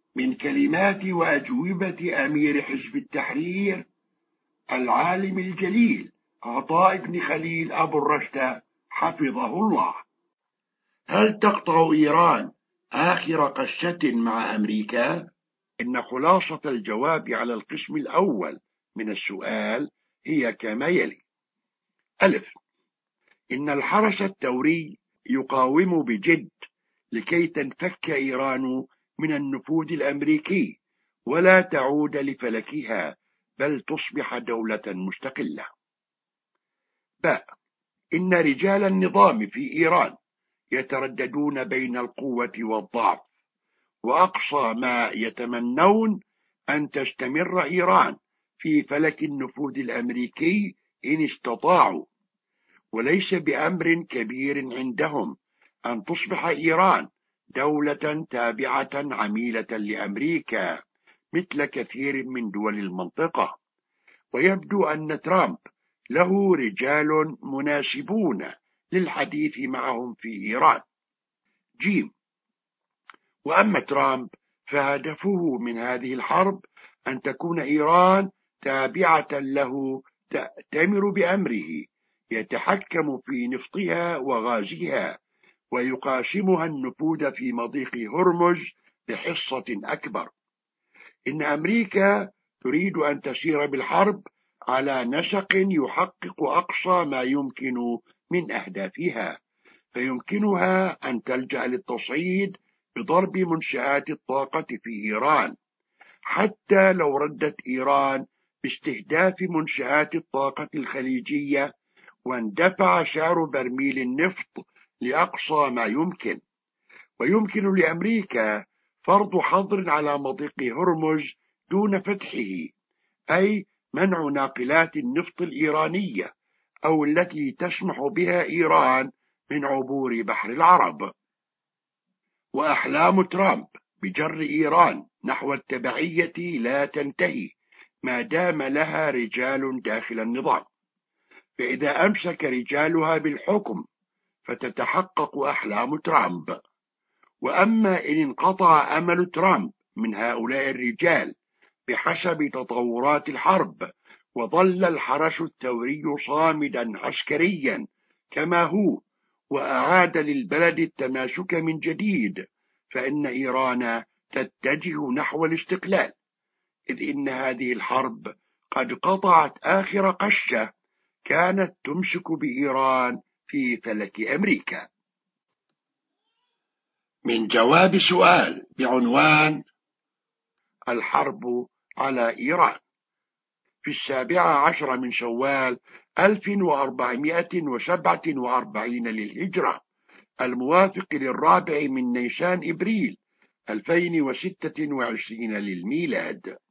من كلمات وأجوبة أمير حزب التحرير العالم الجليل عطاء بن خليل أبو الرشد حفظه الله. هل تقطع إيران آخر قشة مع أمريكا؟ إن خلاصة الجواب على القسم الأول من السؤال هي كما يلي: ألف، إن الحرس الثوري يقاوم بجد لكي تنفك إيران من النفوذ الأمريكي ولا تعود لفلكها بل تصبح دولة مستقلة. باء، إن رجال النظام في إيران يترددون بين القوة والضعف، وأقصى ما يتمنون أن تستمر إيران في فلك النفوذ الأمريكي إن استطاعوا، وليس بأمر كبير عندهم أن تصبح إيران دولة تابعة عميلة لأمريكا مثل كثير من دول المنطقة، ويبدو أن ترامب له رجال مناسبون للحديث معهم في إيران. جيم، وأما ترامب فهدفه من هذه الحرب أن تكون إيران تابعة له تأتمر بأمره، يتحكم في نفطها وغازها ويقاسمها النفوذ في مضيق هرمز بحصة أكبر. إن أمريكا تريد أن تسير بالحرب على نسق يحقق أقصى ما يمكن من أهدافها، فيمكنها أن تلجأ للتصعيد بضرب منشآت الطاقة في إيران، حتى لو ردت إيران باستهداف منشآت الطاقة الخليجية واندفع سعر برميل النفط لأقصى ما يمكن. ويمكن لأمريكا فرض حظر على مضيق هرمز دون فتحه، أي منع ناقلات النفط الإيرانية أو التي تسمح بها إيران من عبور بحر العرب. وأحلام ترامب بجر إيران نحو التبعية لا تنتهي ما دام لها رجال داخل النظام، فإذا أمسك رجالها بالحكم فتتحقق أحلام ترامب. وأما إن انقطع أمل ترامب من هؤلاء الرجال بحسب تطورات الحرب وظل الحرس الثوري صامدا عسكريا كما هو وأعاد للبلد التماسك من جديد، فإن إيران تتجه نحو الاستقلال، إذ إن هذه الحرب قد قطعت آخر قشة كانت تمسك بإيران في فلك أمريكا. من جواب سؤال بعنوان الحرب على إيران. في 17 من شوال 1447 للهجرة، الموافق للرابع من نيسان إبريل 2026 للميلاد،